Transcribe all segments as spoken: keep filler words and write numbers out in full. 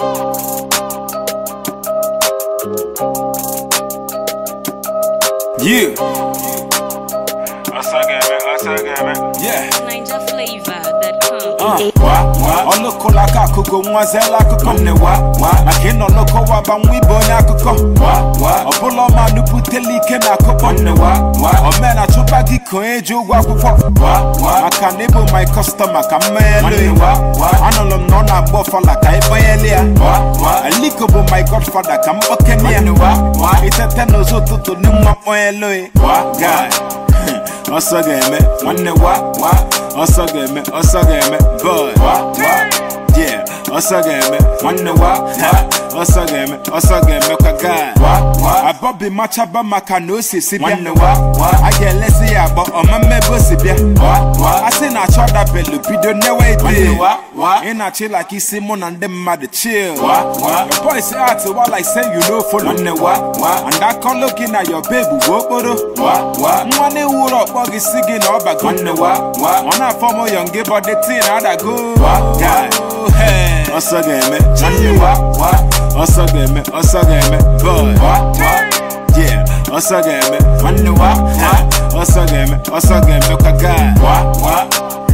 Yeah. Us again, man. Us again, man. Yeah. Ninja flavor that come. Uh, wa wa. On look like a kuko, mwazela kuko. Ne wa wa. Makino loko wa bangwi bonya kuko. Wa wa. Opolo manu puteli kena kuko. Ne wa wa. Omena chupa giko ejo wa kuko. Wa wa. Makanebo my customer kamele. Wa wa. Anolom nona bofa la kaiba yelia. Wa wa. Alikobo my godfather kambokenia. Wa wa. Iteteno zo tutu numa moeloe. Wa guy. Us again, man. One wa wa. Us again, man. Us again, man. Boy. Wa wa. Yeah. Us again, man. One wa wa. Us again, man. Us again, man. Kaga. Wa wa. I bobby match up my canoe sibia. One wa wa. I get less here, but on my member sibia. Wa wa. I say na try that belly. We don't know where it is. Wa wa. Ain't I chill like he's Simon and them mad chill. Wa wa. Your boy say out to what I say you know for one wa wa. And I come looking at your baby. Wo boro. Wa wa. Money wool up. Buggy singing all back on the wa wa. On a former young give but the thing how that go wa guy. Hey, us again, man. One wa wa. Us again, man. Us again, man. Boy wa wa. Yeah, us again, man. One wa wa. Us again, man. Us again, man. Kaga wa wa.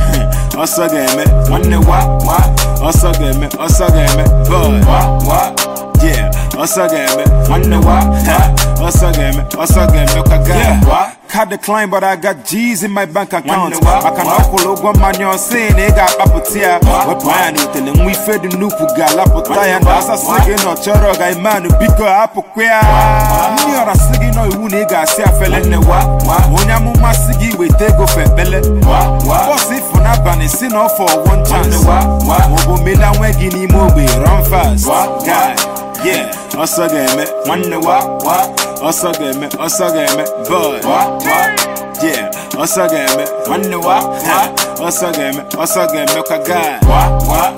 Us again, man. One wa wa. Us again, man. Us again, man. Boy wa wa. Yeah, us again, man. One wa wa. Us again, man. Us again, man. Kaga wa. Card decline, but I got G's in my bank account. I can also go man you're saying they got apotia. We're planning to them. We fed the new galapotaya. And as a second or choro guy man who pick up a queer. Me or a singing or who nigga say a fella in the wa. When I'm my sigi, we take off a bellet. What's if for not banning sin off for one chance? Mobo Milan Wagini Mobi, run fast. Guy, yeah, us again, man. One wa wa. Us again, man. Us again, man. Boy. Wa wa. Yeah. Us again, man. One wa wa. Us again, man. Us again, man. Kaga. Wa wa.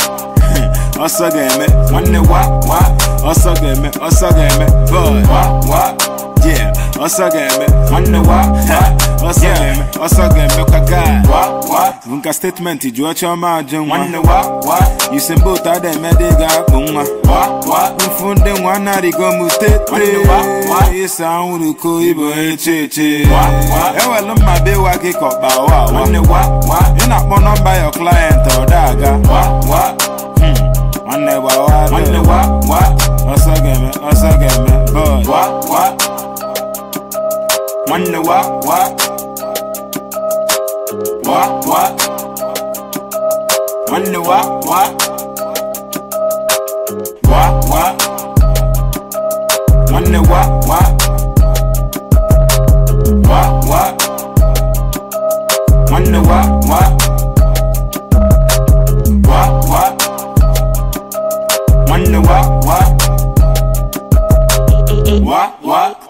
Us again, man. One wa wa. Us again, man. Us again, man. Boy. Wa wa. Yeah. Us again, man. One wa wa. Us again, man. Us again, man. Kaga. Wa wa. Unka statement you watch your margin. One wa wa. You say both of them mediga bunga. Wa wa. Unfunde wana rigo mustete. One wa wa. Yes, I want to call you che che. Wa wa. Ewa lumma be wa ki ko ba wa. One wa wa. You not more number your client or daga. Wa wa. Hmm. One wa wa. One wa wa. Us again, man. Us again, man. Boy. Wa wa. One wa wa. Wa wa. One wa wa. Wa wa. One wa wa. Wa wa. One wa wa. Wa wa. One wa wa. Wa wa.